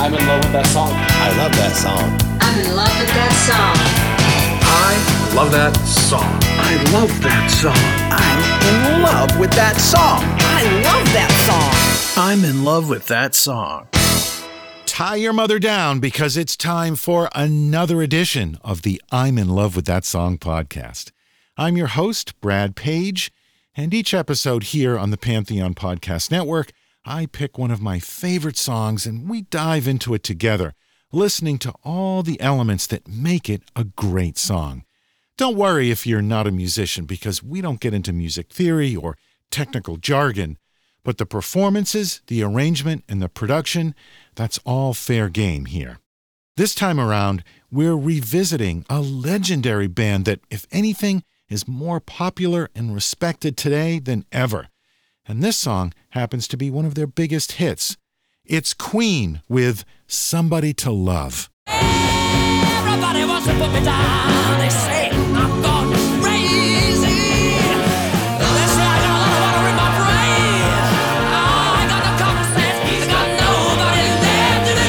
I'm in love with that song. I love that song. I'm in love with that song. I love that song. I love that song. I'm in love with that song. I love that song. I'm in love with that song. Tie your mother down because it's time for another edition of the I'm in love with that song podcast. I'm your host, Brad Page, and each episode here on the Pantheon Podcast Network, I pick one of my favorite songs and we dive into it together, listening to all the elements that make it a great song. Don't worry if you're not a musician because we don't get into music theory or technical jargon, but the performances, the arrangement, and the production, that's all fair game here. This time around, we're revisiting a legendary band that, if anything, is more popular and respected today than ever. And this song happens to be one of their biggest hits. It's Queen with Somebody to Love. Everybody wants to put me down. They say I'm gone crazy. They say I got a lot of water in my brain. I got no common sense. I got nobody there to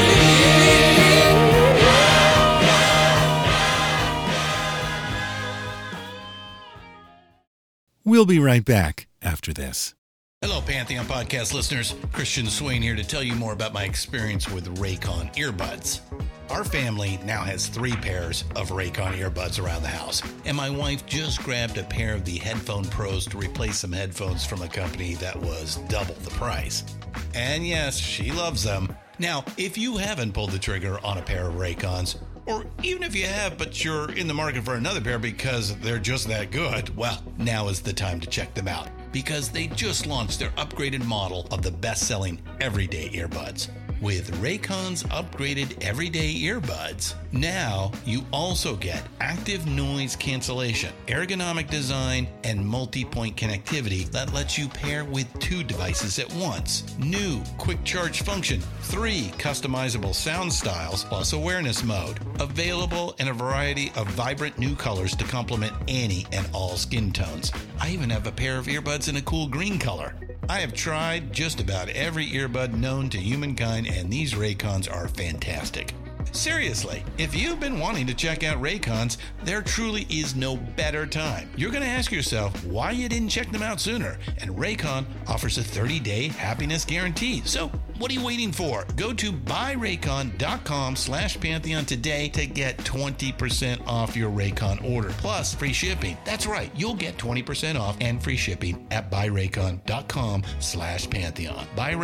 leave. We'll be right back after this. Hello, Pantheon Podcast listeners. Christian Swain here to tell you more about my experience with Raycon earbuds. Our family now has 3 pairs of Raycon earbuds around the house, and my wife just grabbed a pair of the Headphone Pros to replace some headphones from a company that was double the price. And yes, she loves them. Now, if you haven't pulled the trigger on a pair of Raycons, or even if you have, but you're in the market for another pair because they're just that good, well, now is the time to check them out, because they just launched their upgraded model of the best-selling everyday earbuds. With Raycon's upgraded everyday earbuds, now you also get active noise cancellation, ergonomic design, and multi-point connectivity that lets you pair with 2 devices at once. New quick charge function, 3 customizable sound styles, plus awareness mode. Available in a variety of vibrant new colors to complement any and all skin tones. I even have a pair of earbuds in a cool green color. I have tried just about every earbud known to humankind, and these Raycons are fantastic. Seriously, if you've been wanting to check out Raycons, there truly is no better time. You're going to ask yourself why you didn't check them out sooner, and Raycon offers a 30-day happiness guarantee. So what are you waiting for? Go to buyraycon.com/Pantheon today to get 20% off your Raycon order, plus free shipping. That's right, you'll get 20% off and free shipping at buyraycon.com/Pantheon.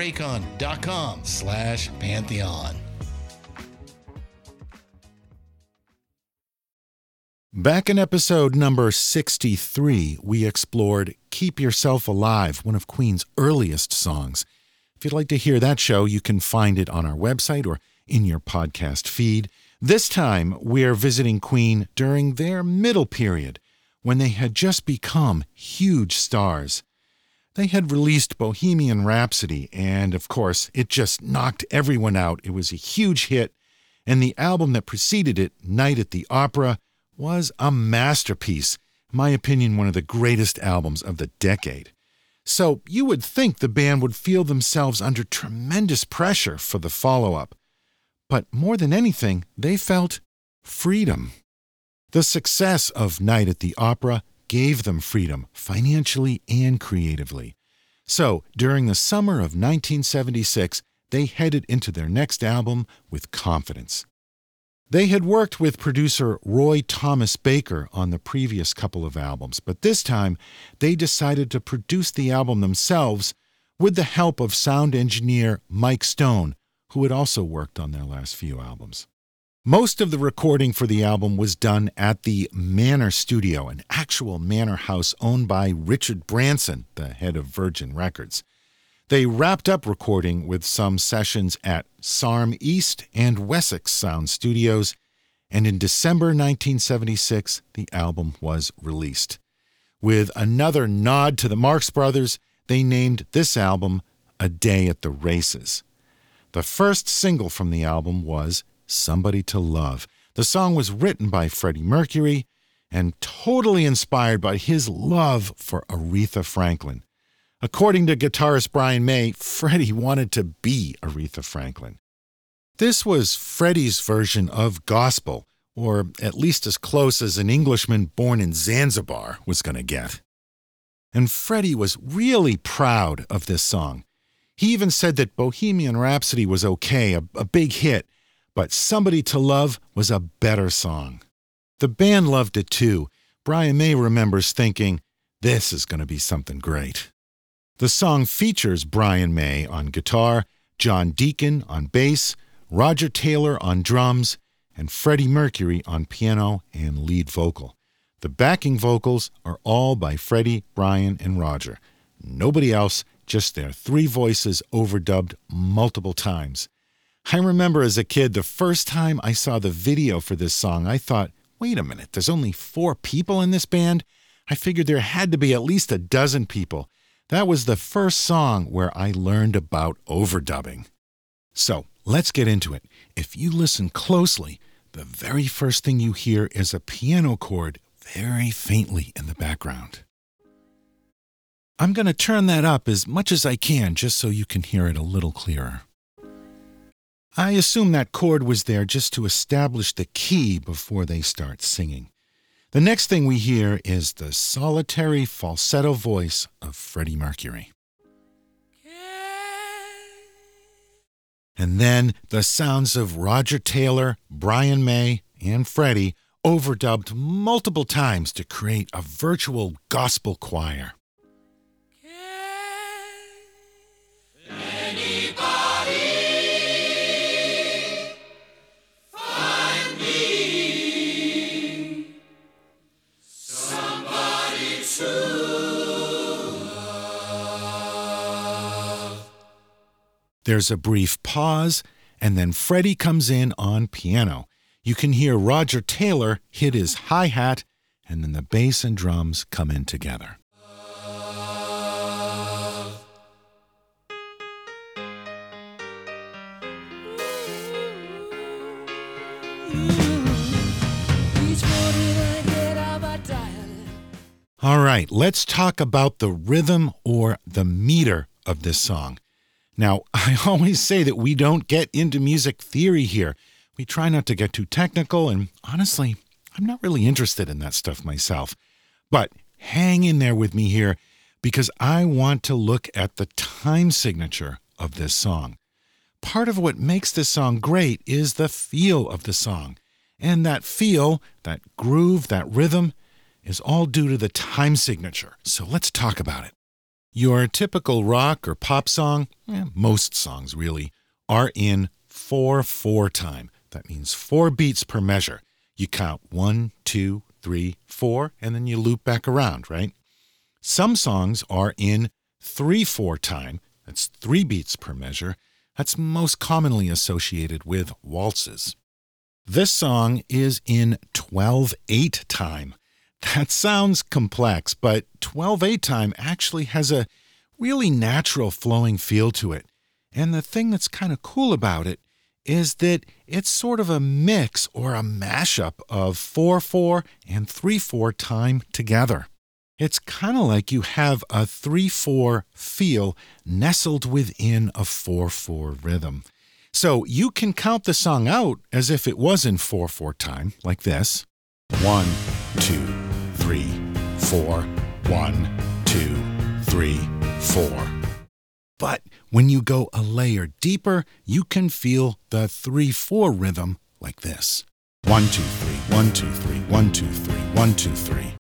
buyraycon.com/Pantheon. Back in episode number 63, we explored Keep Yourself Alive, one of Queen's earliest songs. If you'd like to hear that show, you can find it on our website or in your podcast feed. This time, we're visiting Queen during their middle period, when they had just become huge stars. They had released Bohemian Rhapsody, and of course, it just knocked everyone out. It was a huge hit, and the album that preceded it, Night at the Opera, was a masterpiece. In my opinion, one of the greatest albums of the decade. So you would think the band would feel themselves under tremendous pressure for the follow-up. But more than anything, they felt freedom. The success of Night at the Opera gave them freedom, financially and creatively. So during the summer of 1976, they headed into their next album with confidence. They had worked with producer Roy Thomas Baker on the previous couple of albums, but this time they decided to produce the album themselves with the help of sound engineer Mike Stone, who had also worked on their last few albums. Most of the recording for the album was done at the Manor Studio, an actual manor house owned by Richard Branson, the head of Virgin Records. They wrapped up recording with some sessions at Sarm East and Wessex Sound Studios, and in December 1976, the album was released. With another nod to the Marx Brothers, they named this album A Day at the Races. The first single from the album was Somebody to Love. The song was written by Freddie Mercury and totally inspired by his love for Aretha Franklin. According to guitarist Brian May, Freddie wanted to be Aretha Franklin. This was Freddie's version of gospel, or at least as close as an Englishman born in Zanzibar was going to get. And Freddie was really proud of this song. He even said that Bohemian Rhapsody was okay, a big hit, but Somebody to Love was a better song. The band loved it too. Brian May remembers thinking, this is going to be something great. The song features Brian May on guitar, John Deacon on bass, Roger Taylor on drums, and Freddie Mercury on piano and lead vocal. The backing vocals are all by Freddie, Brian, and Roger. Nobody else, just their three voices overdubbed multiple times. I remember as a kid, the first time I saw the video for this song, I thought, wait a minute, there's only 4 people in this band? I figured there had to be at least a dozen people. That was the first song where I learned about overdubbing. So, let's get into it. If you listen closely, the very first thing you hear is a piano chord very faintly in the background. I'm going to turn that up as much as I can just so you can hear it a little clearer. I assume that chord was there just to establish the key before they start singing. The next thing we hear is the solitary falsetto voice of Freddie Mercury. And then the sounds of Roger Taylor, Brian May, and Freddie overdubbed multiple times to create a virtual gospel choir. There's a brief pause, and then Freddie comes in on piano. You can hear Roger Taylor hit his hi-hat, and then the bass and drums come in together. All right, let's talk about the rhythm or the meter of this song. Now, I always say that we don't get into music theory here. We try not to get too technical, and honestly, I'm not really interested in that stuff myself. But hang in there with me here, because I want to look at the time signature of this song. Part of what makes this song great is the feel of the song. And that feel, that groove, that rhythm, is all due to the time signature. So let's talk about it. Your typical rock or pop song, most songs really, are in 4/4 time. That means 4 beats per measure. You count 1, 2, 3, 4, and then you loop back around, right? Some songs are in 3/4 time. That's 3 beats per measure. That's most commonly associated with waltzes. This song is in 12/8 time. That sounds complex, but 12/8 time actually has a really natural flowing feel to it. And the thing that's kind of cool about it is that it's sort of a mix or a mashup of 4/4 and 3/4 time together. It's kind of like you have a 3/4 feel nestled within a 4/4 rhythm. So you can count the song out as if it was in 4/4 time, like this. 1, 2, 3, 4, 1, 2, 3, 4. But when you go a layer deeper, you can feel the 3/4 rhythm like this. 1, 2, 3, 1, 2, 3, 1, 2, 3, 1, 2, 3.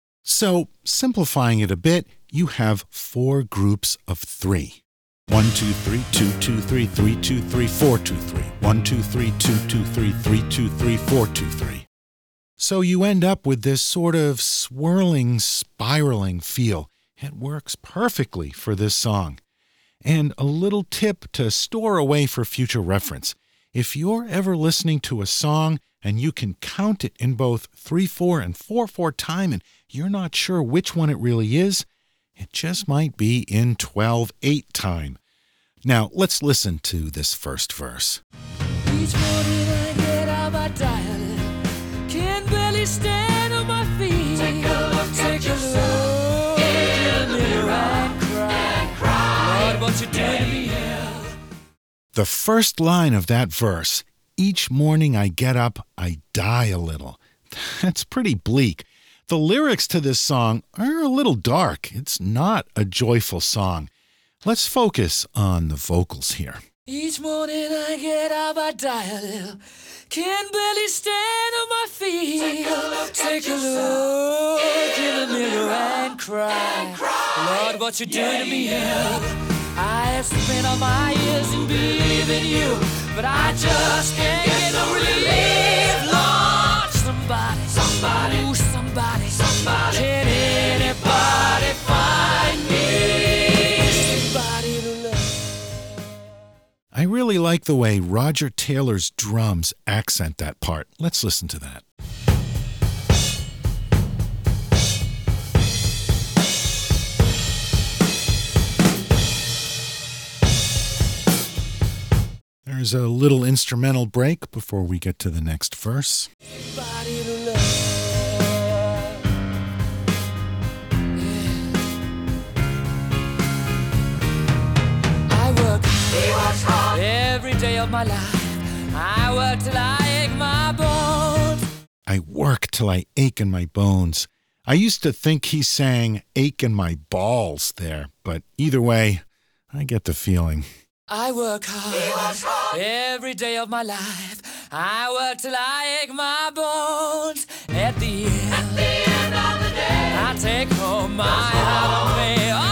So, simplifying it a bit, you have 4 groups of 3. 1, 2, 3, 2, 2, 3, 3, 2, 3, 4, 2, 3. 1, 2, 3, 2, 2, 3, 3, 2, 3, 4, 2, 3. So you end up with this sort of swirling, spiraling feel. It works perfectly for this song. And a little tip to store away for future reference. If you're ever listening to a song and you can count it in both 3/4 and 4/4 time and you're not sure which one it really is, it just might be in 12/8 time. Now, let's listen to this first verse. Each morning I get out my diary, can't barely stand on my feet. Take a look at yourself in the mirror and cry. Lord, what you doing to me? The first line of that verse, each morning I get up, I die a little. That's pretty bleak. The lyrics to this song are a little dark. It's not a joyful song. Let's focus on the vocals here. Each morning I get up, I die a little. Can barely stand on my feet. Take a look in the mirror and cry. Lord, what you doing to me? I have spent all my years in believing you, but I just can't get no relief. Lord, somebody, ooh, somebody, can anybody find me somebody to love? I really like the way Roger Taylor's drums accent that part. Let's listen to that. There's a little instrumental break before we get to the next verse. Somebody to love. I work hard every day of my life. I work till I ache my bones. I work till I ache in my bones. I used to think he sang ache in my balls there, but either way, I get the feeling. I work hard every day of my life. I work till I ache my bones. At the end of the day, I take home my heart away. Oh,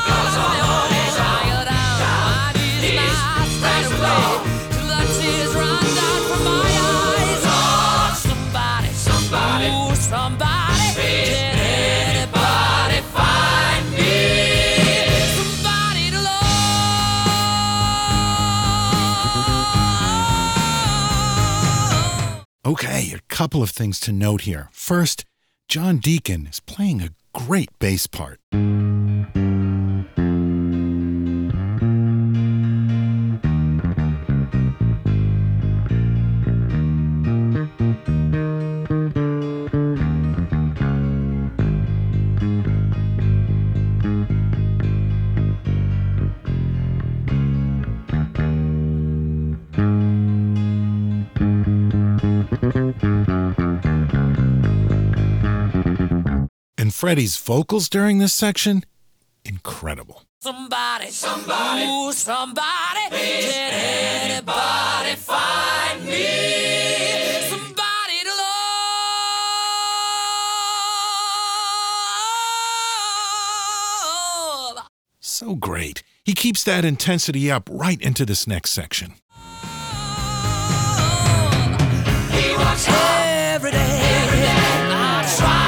I down, my knees not straight away till the tears run down from my eyes. Oh, somebody, ooh, somebody, can anybody find me somebody to love? Okay, a couple of things to note here. First, John Deacon is playing a great bass part. And Freddie's vocals during this section, incredible. Somebody, ooh, somebody, can anybody find me somebody to love? So great. He keeps that intensity up right into this next section. He works every day. I tried.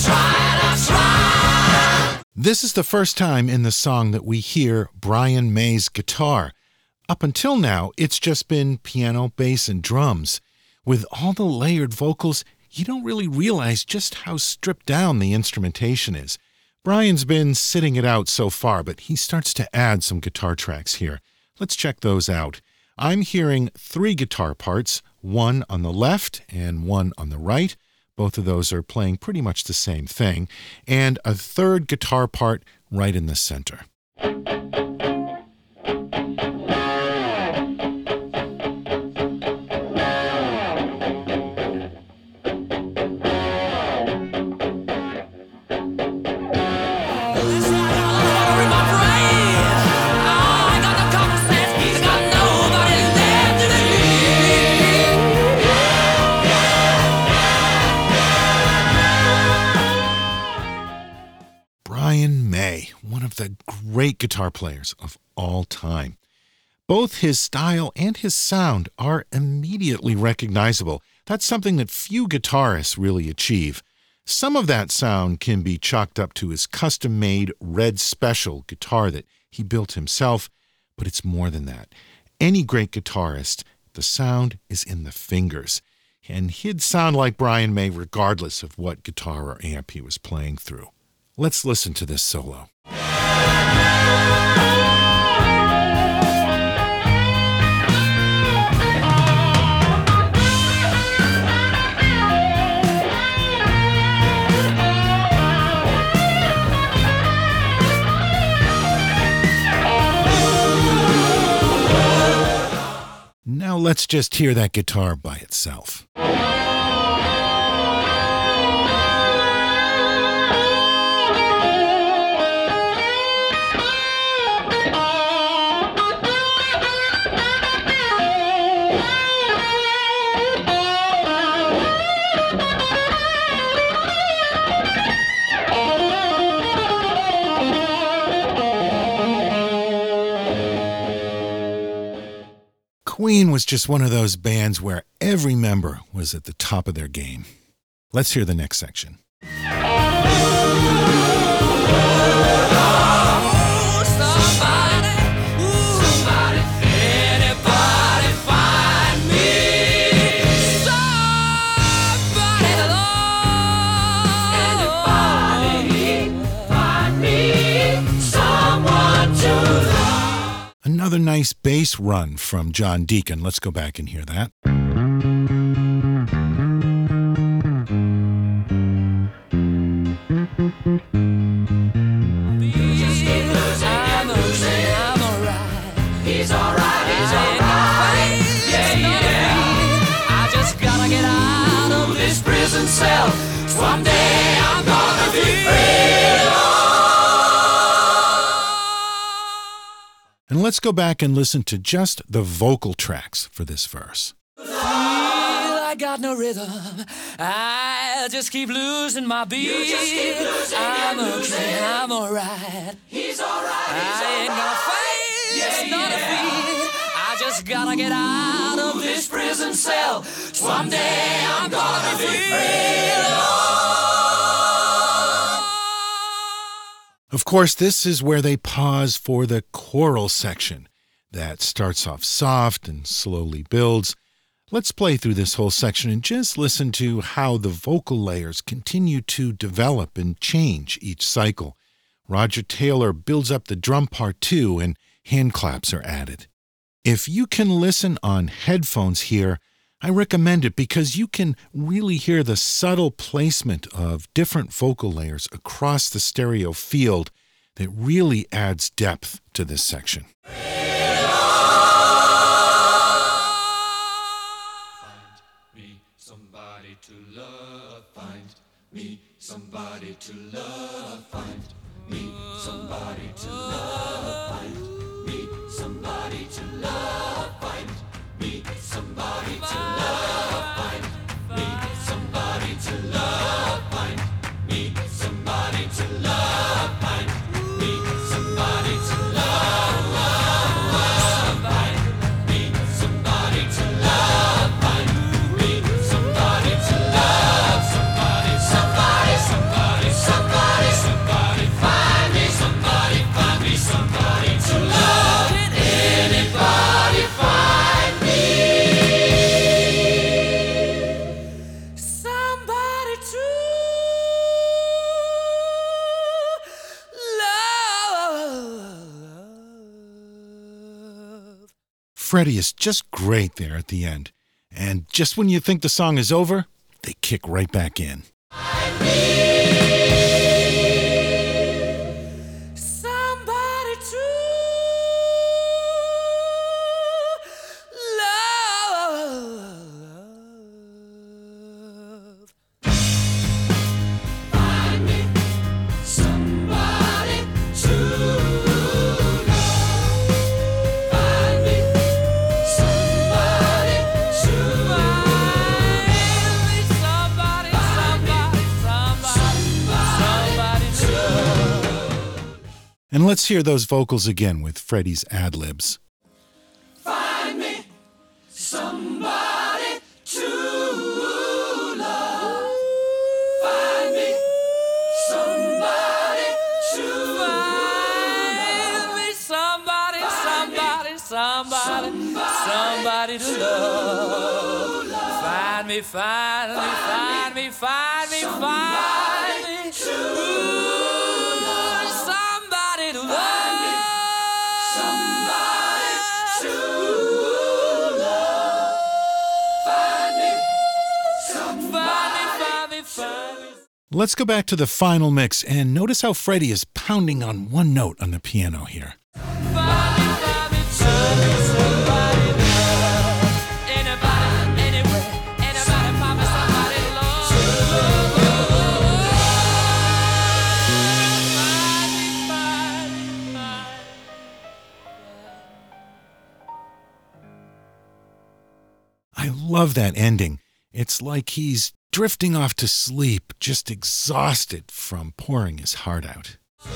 This is the first time in the song that we hear Brian May's guitar. Up until now, it's just been piano, bass, and drums. With all the layered vocals, you don't really realize just how stripped down the instrumentation is. Brian's been sitting it out so far, but he starts to add some guitar tracks here. Let's check those out. I'm hearing 3 guitar parts, one on the left and one on the right. Both of those are playing pretty much the same thing, and a 3rd guitar part right in the center. Brian May, one of the great guitar players of all time. Both his style and his sound are immediately recognizable. That's something that few guitarists really achieve. Some of that sound can be chalked up to his custom-made Red Special guitar that he built himself, but it's more than that. Any great guitarist, the sound is in the fingers, and he'd sound like Brian May regardless of what guitar or amp he was playing through. Let's listen to this solo. Now let's just hear that guitar by itself. Queen was just one of those bands where every member was at the top of their game. Let's hear the next section. Another nice bass run from John Deacon. Let's go back and hear that. I just gotta get out of this prison cell. Someday I'm gonna be free. And let's go back and listen to just the vocal tracks for this verse. I got no rhythm. I just keep losing my beat. I'm okay, I'm alright. He's alright. I ain't gonna fight, not defeat. I just gotta get out of this prison cell. Someday I'm gonna be free. Of course, this is where they pause for the choral section that starts off soft and slowly builds. Let's play through this whole section and just listen to how the vocal layers continue to develop and change each cycle. Roger Taylor builds up the drum part too, and hand claps are added. If you can listen on headphones here, I recommend it because you can really hear the subtle placement of different vocal layers across the stereo field that really adds depth to this section. Somebody to love, find me somebody to love, find me somebody to love, find me somebody to love, find me somebody to love, find me somebody to love, find me somebody to love, find me somebody to love, find me somebody to love, find me somebody to love, somebody, somebody, somebody, somebody, somebody, find me somebody to love. Anybody find me somebody to love. Freddie is just great there at the end. And just when you think the song is over, they kick right back in. Somebody to love. Find me somebody to love. Find me somebody to love. Somebody, somebody to love. And let's hear those vocals again with Freddie's ad-libs. Find me somebody to love. Find me somebody to love. Find me somebody, somebody, somebody, somebody to love. Find me, find me, find me, find me, find me to love. Somebody to love. Somebody to love. Find me somebody, find me, find me. Let's go back to the final mix and notice how Freddie is pounding on one note on the piano here. Find me somebody to love. I love that ending. It's like he's drifting off to sleep, just exhausted from pouring his heart out.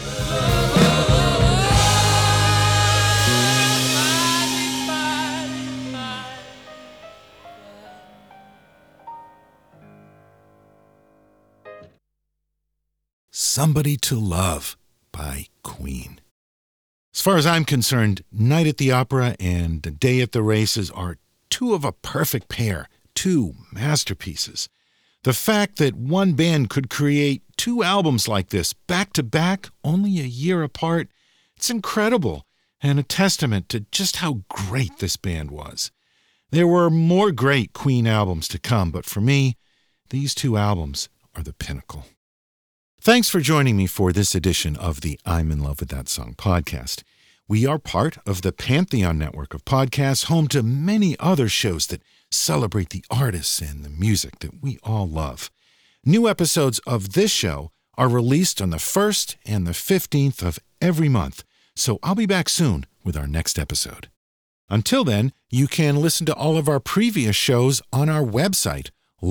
Somebody to Love by Queen. As far as I'm concerned, Night at the Opera and Day at the Races are two of a perfect pair, two masterpieces. The fact that one band could create two albums like this back to back, only a year apart, it's incredible and a testament to just how great this band was. There were more great Queen albums to come, but for me, these two albums are the pinnacle. Thanks for joining me for this edition of the I'm in Love with That Song podcast. We are part of the Pantheon network of podcasts, home to many other shows that celebrate the artists and the music that we all love. New episodes of this show are released on the 1st and the 15th of every month, so I'll be back soon with our next episode. Until then, you can listen to all of our previous shows on our website,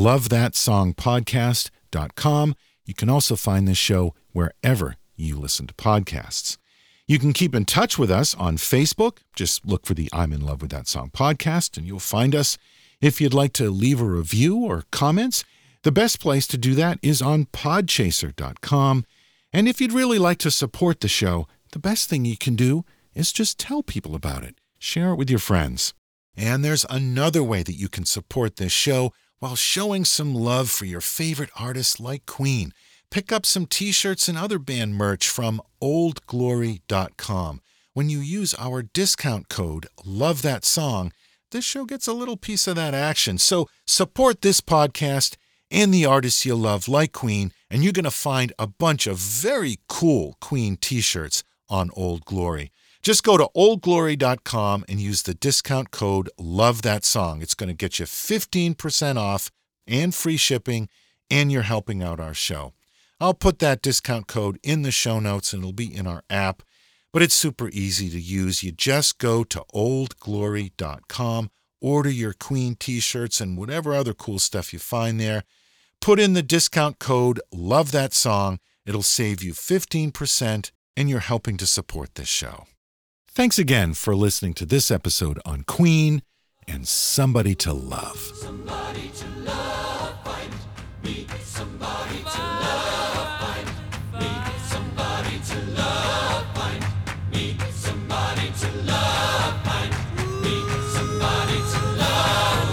lovethatsongpodcast.com. You can also find this show wherever you listen to podcasts. You can keep in touch with us on Facebook. Just look for the I'm in Love with That Song podcast and you'll find us. If you'd like to leave a review or comments, the best place to do that is on podchaser.com. And if you'd really like to support the show, the best thing you can do is just tell people about it. Share it with your friends. And there's another way that you can support this show while showing some love for your favorite artists like Queen. Pick up some t-shirts and other band merch from oldglory.com. When you use our discount code, Love That Song, this show gets a little piece of that action. So support this podcast and the artists you love like Queen, and you're going to find a bunch of very cool Queen t-shirts on Old Glory. Just go to oldglory.com and use the discount code Love That Song. It's going to get you 15% off and free shipping, and you're helping out our show. I'll put that discount code in the show notes, and it'll be in our app, but it's super easy to use. You just go to oldglory.com, order your Queen t-shirts and whatever other cool stuff you find there. Put in the discount code Love That Song. It'll save you 15%, and you're helping to support this show. Thanks again for listening to this episode on Queen and Somebody to Love. Somebody to love, find me. Somebody to love, find me. Somebody to love, find me. Somebody to love, find me. Somebody to love,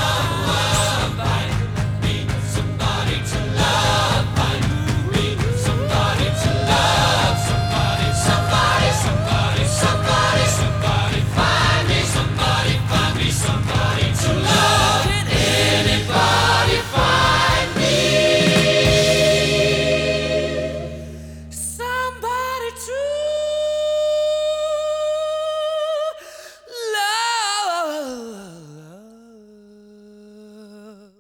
find me. Somebody to love, find me. Somebody to love, somebody, somebody, somebody, somebody, somebody, find me. Somebody, find me. Somebody to love. Anybody find me? Somebody to love.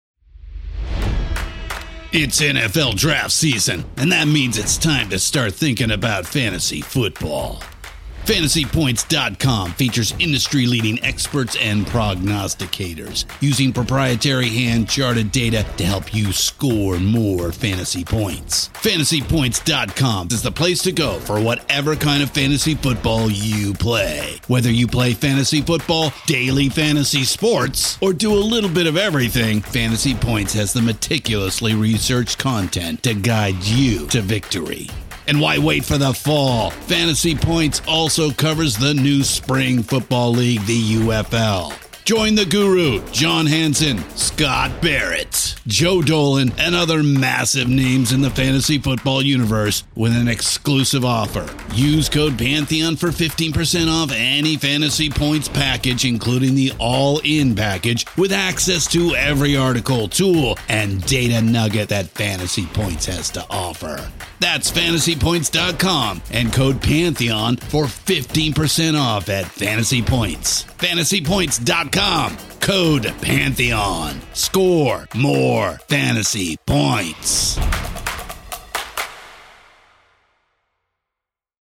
It's NFL draft season, and that means it's time to start thinking about fantasy football. FantasyPoints.com features industry-leading experts and prognosticators using proprietary hand-charted data to help you score more fantasy points. FantasyPoints.com is the place to go for whatever kind of fantasy football you play. Whether you play fantasy football, daily fantasy sports, or do a little bit of everything, Fantasy Points has the meticulously researched content to guide you to victory. And why wait for the fall? Fantasy Points also covers the new spring football league, the UFL. Join the guru, John Hansen, Scott Barrett, Joe Dolan, and other massive names in the fantasy football universe with an exclusive offer. Use code Pantheon for 15% off any Fantasy Points package, including the all-in package, with access to every article, tool, and data nugget that Fantasy Points has to offer. That's FantasyPoints.com and code Pantheon for 15% off at Fantasy Points. FantasyPoints.com, code Pantheon. Score more fantasy points.